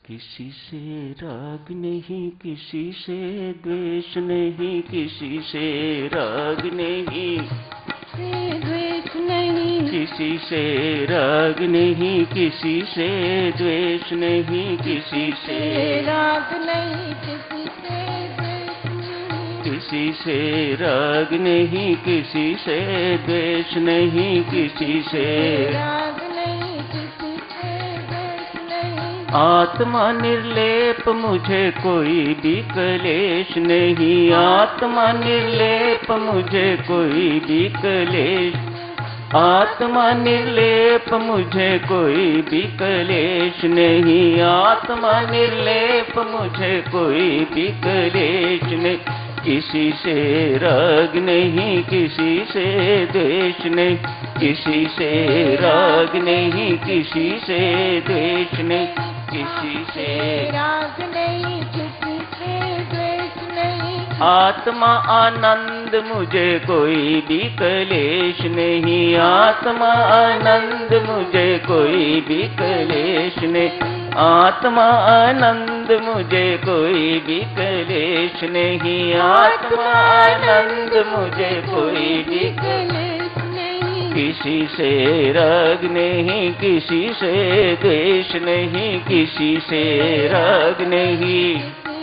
किसी से राग नहीं, किसी से द्वेष नहीं, किसी से राग नहीं, द्वेष नहीं, किसी से राग नहीं, किसी से द्वेष नहीं, किसी से राग नहीं, किसी से द्वेष नहीं, किसी से राग नहीं, किसी से द्वेष नहीं, किसी से राग नहीं, किसी से द्वेष नहीं। आत्मा निर्लेप मुझे कोई भी क्लेश नहीं, आत्मा निर्लेप मुझे कोई भी क्लेश, आत्मा निर्लेप मुझे कोई भी क्लेश नहीं, आत्मा निर्लेप मुझे कोई भी क्लेश नहीं। किसी से राग नहीं, किसी से द्वेष नहीं, किसी से राग नहीं, किसी से द्वेष नहीं, किसी से राग नहीं, किसी से द्वेष नहीं। आत्मा आनंद मुझे कोई भी क्लेश नहीं, आत्मा आनंद मुझे कोई भी क्लेश नहीं, आत्मा आनंद मुझे कोई भी क्लेश नहीं, आत्मा आनंद मुझे कोई भी क्लेश नहीं। किसी से राग नहीं, किसी से द्वेष नहीं, किसी से राग नहीं,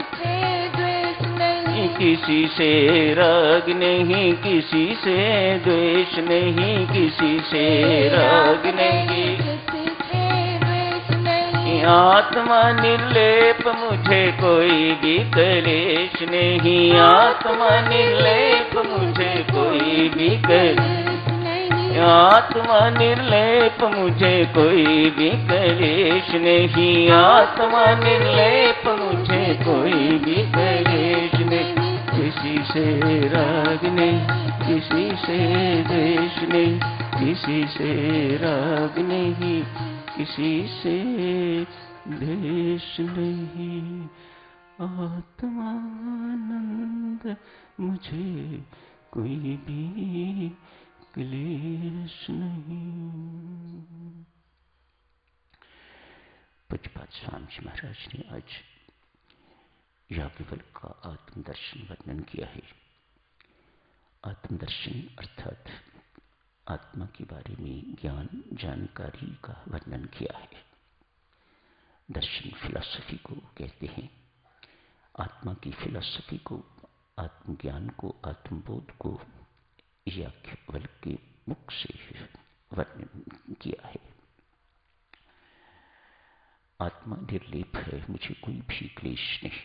किसी से राग नहीं, किसी से द्वेष नहीं, किसी से राग नहीं। आत्मा निर्लेप मुझे कोई भी क्लेश नहीं, आत्मा निर्लेप मुझे कोई भी क्लेश नहीं, आत्मा निर्लेप मुझे कोई भी क्लेश नहीं, आत्मा निर्लेप मुझे कोई भी क्लेश नहीं। किसी से राग नहीं, किसी से द्वेष नहीं, किसी से राग नहीं, किसी से द्वेष नहीं। आत्मानंद मुझे कोई भी क्लेश नहीं। पूज्यपाद स्वामी जी महाराज ने आज याज्ञवल्क्य का आत्मदर्शन वर्णन किया है। आत्मदर्शन अर्थात आत्मा के बारे में ज्ञान जानकारी का वर्णन किया है। दर्शन फिलॉसफी को कहते हैं। आत्मा की फिलॉसफी को, आत्मज्ञान को, आत्मबोध को याज्ञवल्क्य के मुख से वर्णन किया है। आत्मा निर्लेप है, मुझे कोई भी क्लेश नहीं।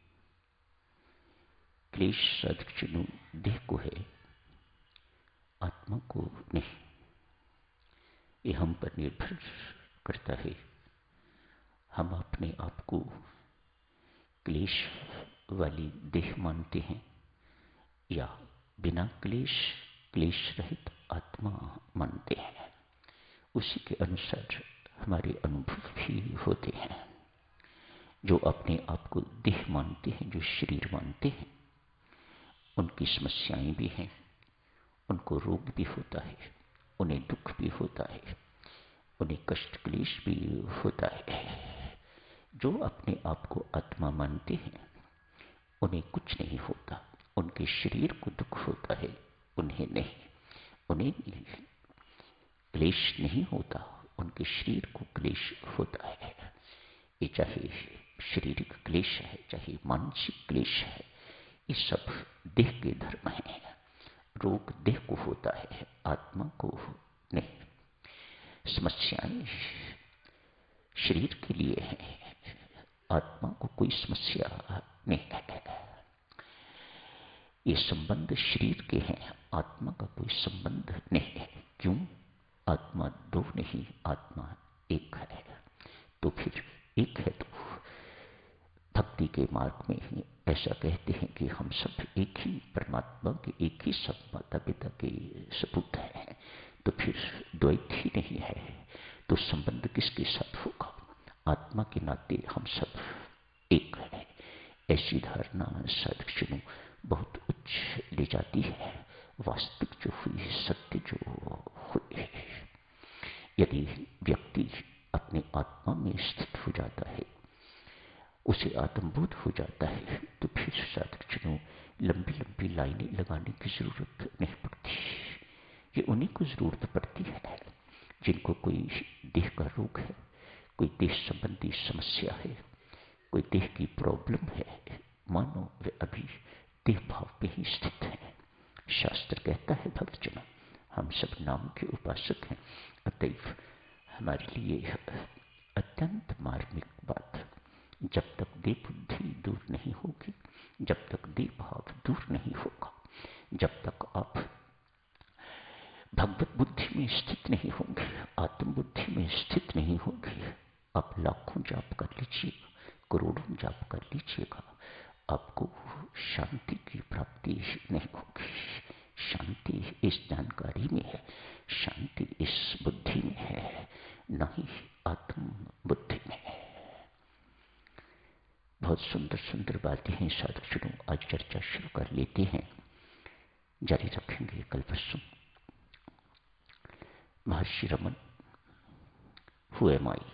क्लेश साधक चिन्ह देह को है, आत्मा को नहीं। ये हम पर निर्भर करता है। हम अपने आप को क्लेश वाली देह मानते हैं या बिना क्लेश, क्लेश रहित आत्मा मानते हैं। उसी के अनुसार हमारे अनुभव भी होते हैं। जो अपने आप को देह मानते हैं, जो शरीर मानते हैं, उनकी समस्याएं भी हैं, उनको रोग भी होता है, उन्हें दुख भी होता है, उन्हें कष्ट क्लेश भी होता है। जो अपने आप को आत्मा मानते हैं उन्हें कुछ नहीं होता। उनके शरीर को दुख होता है, उन्हें नहीं। उन्हें क्लेश नहीं होता, उनके शरीर को क्लेश होता है। ये चाहे शारीरिक क्लेश है, चाहे मानसिक क्लेश है, ये सब देह के धर्म है। रोग देह को होता है, आत्मा को नहीं। समस्याएं शरीर के लिए है, आत्मा को कोई समस्या नहीं है। ये संबंध शरीर के हैं, आत्मा का कोई संबंध नहीं है। क्यों? आत्मा दो नहीं, आत्मा एक है। तो फिर एक है तो भक्ति के मार्ग में ही ऐसा कहते हैं कि हम सब एक ही परमात्मा के, एक ही सब माता पिता के सपूत हैं। तो फिर द्वैत ही नहीं है, तो संबंध किसके साथ होगा? आत्मा के नाते हम सब एक हैं। ऐसी धारणा साधक बहुत उच्च ले जाती है। वास्तविक जो हुई, सत्य जो हुई, यदि व्यक्ति अपने आत्मा में स्थित हो जाता है उसे आत्मबोध हो जाता है तो फिर साधकजनों लंबी लंबी लाइनें लगाने की जरूरत नहीं पड़ती। ये उन्हीं को जरूरत पड़ती है जिनको कोई देह का रोग है, कोई देह संबंधी समस्या है, कोई देह की प्रॉब्लम है, मानो वे अभी देह भाव पे ही स्थित है। शास्त्र कहता है भक्तजनों, हम सब नाम के उपासक हैं, अतएव हमारे लिए अत्यंत मार्मिक बात, जब तक देह बुद्धि दूर नहीं होगी, जब तक देह भाव दूर नहीं होगा, जब तक आप भगवत बुद्धि में स्थित नहीं होंगे, आत्म बुद्धि में स्थित नहीं होंगे, आप लाखों जाप कर लीजिएगा, करोड़ों जाप कर लीजिएगा, आपको शांति की प्राप्ति नहीं होगी। शांति इस जानकारी में है, शांति इस बुद्धि में है, न ही आत्म बुद्धि में है। बहुत सुंदर सुंदर बातें हैं साधकजनों, आज चर्चा शुरू कर लेते हैं, जारी रखेंगे कल परसों। महर्षि रमन, हु एम आई,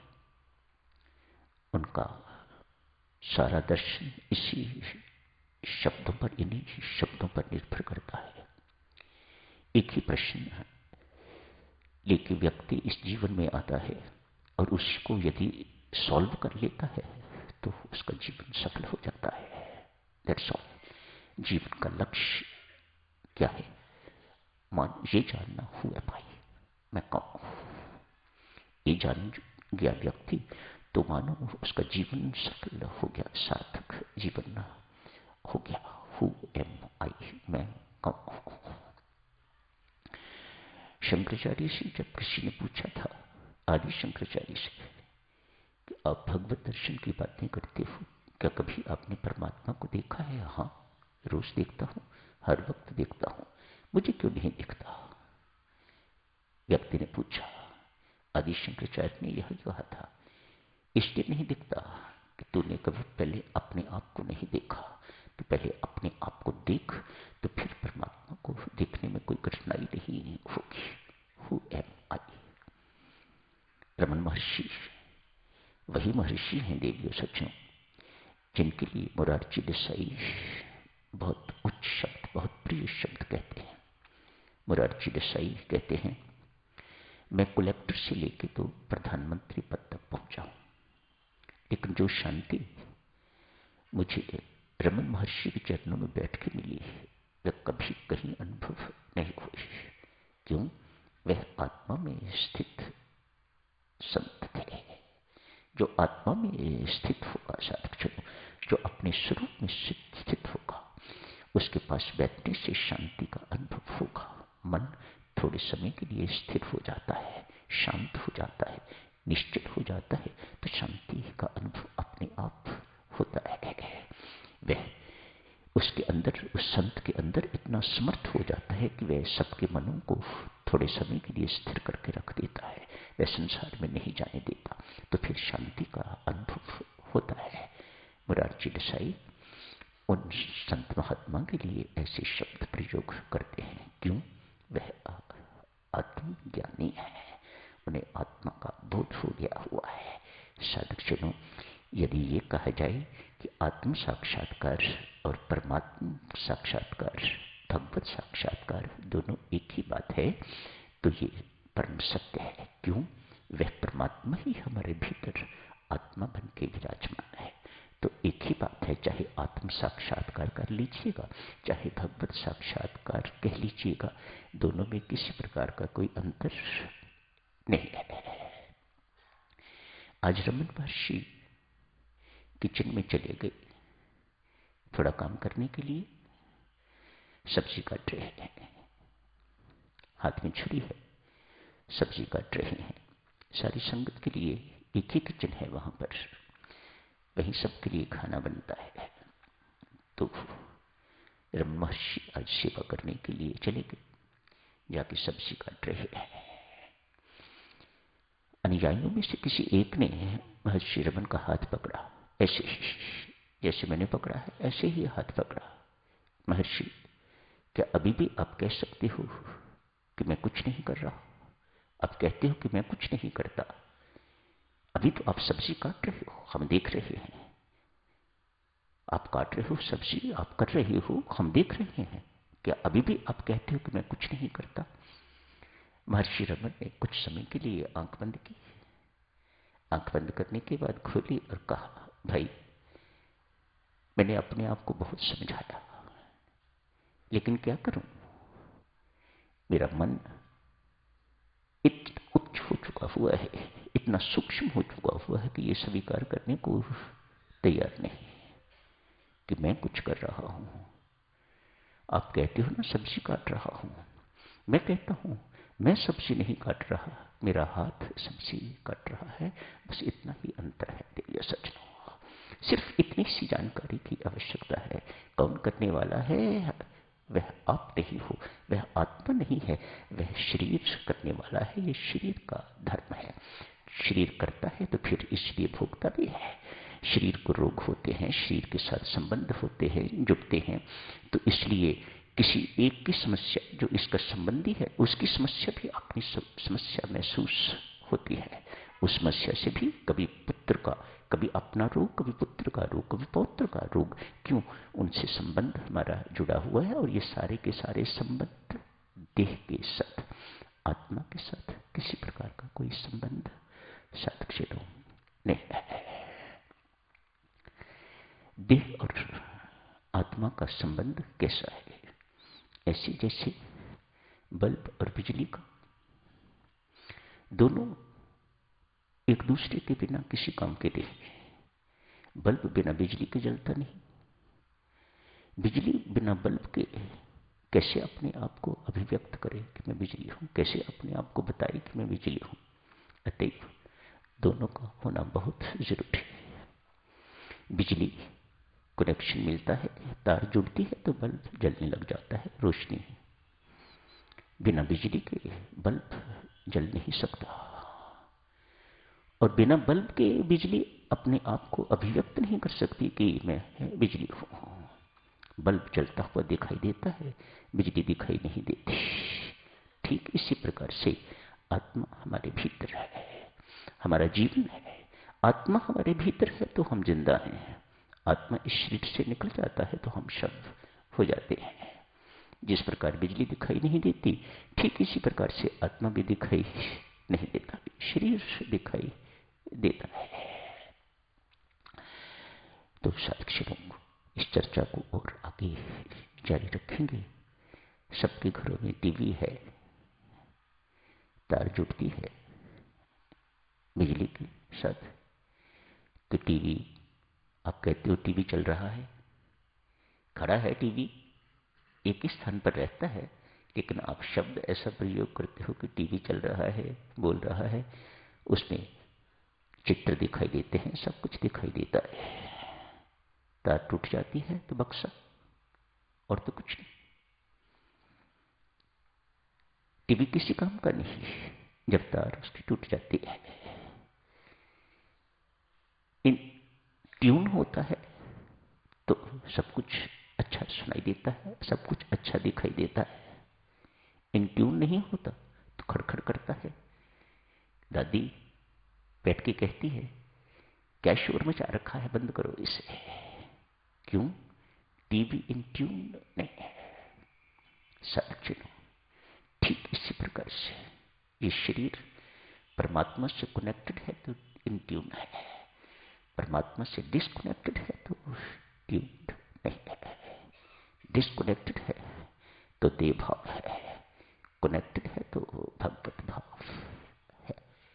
उनका सारा दर्शन इसी शब्दों पर, इन्हीं शब्दों पर निर्भर करता है। एक ही प्रश्न है, लेकिन व्यक्ति इस जीवन में आता है और उसको यदि सॉल्व कर लेता है तो उसका जीवन सफल हो जाता है। That's all. जीवन का लक्ष्य क्या है? ये जानना, हु एम आई, मैं कौन हूं। ये जान गया व्यक्ति तो मानो उसका जीवन सफल हो गया, सार्थक जीवन हो गया। हु एम आई, मैं कौन हूं। शंकराचार्य से जब किसी ने पूछा था, आदि शंकराचार्य से, कि आप भगवत दर्शन की बातें करते हो, क्या कभी आपने परमात्मा को देखा है? हाँ, रोज देखता हूं, हर वक्त देखता हूं, मुझे क्यों नहीं दिखता? व्यक्ति ने पूछा। आदि शंकराचार्य ने यह कहा था, इसलिए नहीं दिखता कि तूने कभी पहले अपने आप को नहीं देखा। तो पहले अपने आप को देख, तो फिर परमात्मा को देखने में कोई कठिनाई नहीं होगी। हु एम आई। रमन महर्षि वही महर्षि हैं देवियों सज्जनों, जिनके लिए मोरारजी देसाई बहुत उच्च शब्द, बहुत प्रिय शब्द कहते हैं। मोरारजी देसाई कहते हैं, मैं कलेक्टर से लेके तो प्रधानमंत्री पद तक पहुंचा हूं, लेकिन जो शांति मुझे रमन महर्षि के चरणों में बैठ के मिली है, वह कभी कहीं अनुभव नहीं हुई। क्यों? वह आत्मा में स्थित संत थे। जो आत्मा में स्थित होगा साधकजनों, जो अपने स्वरूप में स्थित होगा, उसके पास बैठने से शांति का अनुभव होगा। मन थोड़े समय के लिए स्थिर हो जाता है, शांत हो जाता है, निश्चित हो जाता है, तो शांति का अनुभव अपने आप होता है। वह उसके अंदर, उस संत के अंदर इतना समर्थ हो जाता है कि वह सबके मनों को थोड़े समय के लिए स्थिर करके रख देता है, वह संसार में नहीं जाने देता, तो फिर शांति का अनुभव होता है। मोरारजी देसाई उन संत महात्मा के लिए ऐसे शब्द प्रयोग करते हैं। क्यों? वह आत्मज्ञानी है, उन्हें आत्मा का बोध हो गया हुआ है। साधकजनों, यदि ये कहा जाए कि आत्म साक्षात्कार और परमात्म साक्षात्कार, भगवत साक्षात्कार दोनों एक ही बात है, तो ये परम सत्य है। क्यों? वह परमात्मा ही हमारे भीतर आत्मा बन के विराजमान है। तो एक ही बात है, चाहे आत्म साक्षात्कार कर लीजिएगा, चाहे भगवत साक्षात्कार कह लीजिएगा, दोनों में किसी प्रकार का कोई अंतर नहीं है। आज रमन महर्षि किचन में चले गए थोड़ा काम करने के लिए। सब्जी काट रहे हैं, हाथ में छुरी है, सब्जी काट रहे हैं। सारी संगत के लिए एक ही किचन है वहां पर, वहीं सबके लिए खाना बनता है। तो रमन महर्षि आज सेवा करने के लिए चले गए, जाके सब्जी काट रहे हैं। अनुयायियों में से किसी एक ने महर्षि रमन का हाथ पकड़ा, ऐसे ही जैसे मैंने पकड़ा है, ऐसे ही हाथ पकड़ा। महर्षि, क्या अभी भी आप कह सकते हो कि मैं कुछ नहीं कर रहा? आप कहते हो कि मैं कुछ नहीं करता, अभी तो आप सब्जी काट रहे हो, हम देख रहे हैं। आप काट रहे हो सब्जी, आप कर रहे हो, हम देख रहे हैं। क्या अभी भी आप कहते हो कि मैं कुछ नहीं करता? महर्षि रमन ने कुछ समय के लिए आंख बंद की। आंख बंद करने के बाद खोली और कहा, भाई मैंने अपने आप को बहुत समझाया, लेकिन क्या करूं? मेरा मन इतना उच्च हो चुका हुआ है, इतना सूक्ष्म हो चुका हुआ है कि ये स्वीकार करने को तैयार नहीं कि मैं कुछ कर रहा हूं। आप कहते हो ना सब्जी काट रहा हूं, मैं कहता हूं मैं सब्जी नहीं काट रहा, मेरा हाथ सब्जी काट रहा है। बस इतना ही अंतर है दिव्य सज्जनों। सिर्फ इतनी सी जानकारी की आवश्यकता है। कौन करने वाला है? वह आप नहीं हो, वह आत्मा नहीं है, वह शरीर करने वाला है। ये शरीर का धर्म है। शरीर करता है तो फिर इसलिए भोगता भी है। शरीर को रोग होते हैं, शरीर के साथ संबंध होते हैं, जुड़ते हैं, तो इसलिए किसी एक की समस्या जो इसका संबंधी है उसकी समस्या भी अपनी समस्या महसूस होती है। उस समस्या से भी कभी पुत्र का, कभी अपना रोग, कभी पुत्र का रोग, कभी पौत्र का रोग। क्यों? उनसे संबंध हमारा जुड़ा हुआ है। और ये सारे के सारे संबंध देह के साथ, आत्मा के साथ किसी प्रकार का कोई संबंध साधक नहीं है। देह और आत्मा का संबंध कैसा है? ऐसे जैसे बल्ब और बिजली का, दोनों एक दूसरे के बिना किसी काम के नहीं। बल्ब बिना बिजली के जलता नहीं, बिजली बिना बल्ब के कैसे अपने आप को अभिव्यक्त करे कि मैं बिजली हूं, कैसे अपने आप को बताए कि मैं बिजली हूं। अतएव दोनों का होना बहुत जरूरी है। बिजली कनेक्शन मिलता है, तार जुड़ती है तो बल्ब जलने लग जाता है, रोशनी। बिना बिजली के बल्ब जल नहीं सकता, और बिना बल्ब के बिजली अपने आप को अभिव्यक्त नहीं कर सकती कि मैं बिजली हूं। बल्ब जलता हुआ दिखाई देता है, बिजली दिखाई नहीं देती। ठीक इसी प्रकार से आत्मा हमारे भीतर है, हमारा जीवन है। आत्मा हमारे भीतर है तो हम जिंदा हैं। आत्मा इस शरीर से निकल जाता है तो हम शव हो जाते हैं। जिस प्रकार बिजली दिखाई नहीं देती, ठीक इसी प्रकार से आत्मा भी दिखाई नहीं देता, शरीर दिखाई देता है। तो साक्षरों इस चर्चा को और आगे जारी रखेंगे। सबके घरों में टीवी है, तार जुड़ती है बिजली के साथ। तो टीवी, आप कहते हो टीवी चल रहा है, खड़ा है टीवी, एक ही स्थान पर रहता है, लेकिन आप शब्द ऐसा प्रयोग करते हो कि टीवी चल रहा है, बोल रहा है, उसमें चित्र दिखाई देते हैं, सब कुछ दिखाई देता है। तार टूट जाती है तो बक्सा, और तो कुछ नहीं। टीवी किसी काम का नहीं जब तार उसकी टूट जाती है। इन ट्यून होता है तो सब कुछ अच्छा सुनाई देता है, सब कुछ अच्छा दिखाई देता है। इन ट्यून नहीं होता तो खड़खड़ करता है। दादी बैठ के कहती है, क्या शोर मचा रखा है, बंद करो इसे। क्यों? टीवी इन ट्यून नहीं है। साक्षियों, ठीक इसी प्रकार से ये शरीर परमात्मा से कनेक्टेड है तो इन ट्यून है, परमात्मा से डिस्कनेक्टेड है तो ट्यून नहीं है। डिस्कनेक्टेड है तो देह भाव है, कनेक्टेड है तो भगवत भाव है।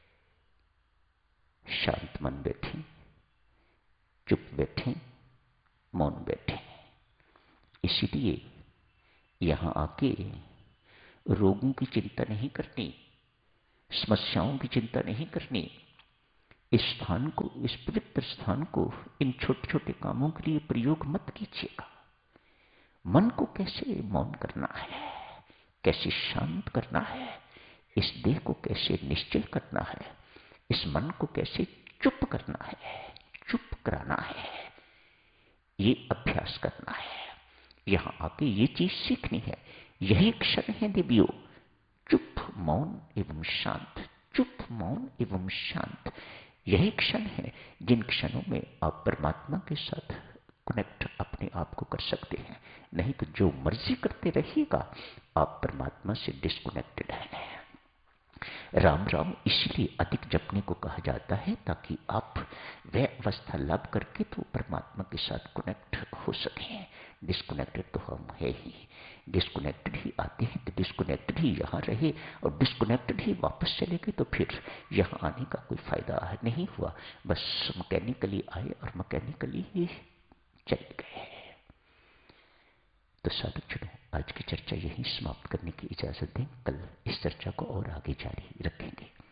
शांत मन बैठे, चुप बैठे, मौन बैठे। इसीलिए यहां आके रोगों की चिंता नहीं करनी, समस्याओं की चिंता नहीं करनी। इस स्थान को, इस पवित्र स्थान को इन छोटे छोटे कामों के लिए प्रयोग मत कीजिएगा। मन को कैसे मौन करना है, कैसे शांत करना है, इस देह को कैसे निश्चल करना है, इस मन को कैसे चुप करना है, चुप कराना है, ये अभ्यास करना है। यहां आके ये चीज सीखनी है। यही क्षण है दिव्यो, चुप मौन एवं शांत, चुप मौन एवं शांत। यही क्षण है जिन क्षणों में आप परमात्मा के साथ कनेक्ट अपने आप को कर सकते हैं। नहीं तो जो मर्जी करते रहिएगा, आप परमात्मा से डिस्कनेक्टेड हैं। राम राम इसलिए अधिक जपने को कहा जाता है ताकि आप वह अवस्था लाभ करके तो परमात्मा के साथ कनेक्ट हो सकें। डिस्कनेक्टेड तो हम है ही, डिस्कनेक्टेड ही आते हैं तो डिस्कनेक्टेड ही यहाँ रहे, और डिस्कनेक्टेड ही वापस चले गए तो फिर यहाँ आने का कोई फायदा नहीं हुआ। बस मैकेनिकली आए और मैकेनिकली ही चले गए। तो साधुजनों, आज की चर्चा यहीं समाप्त करने की इजाजत दें। कल इस चर्चा को और आगे जारी रखेंगे।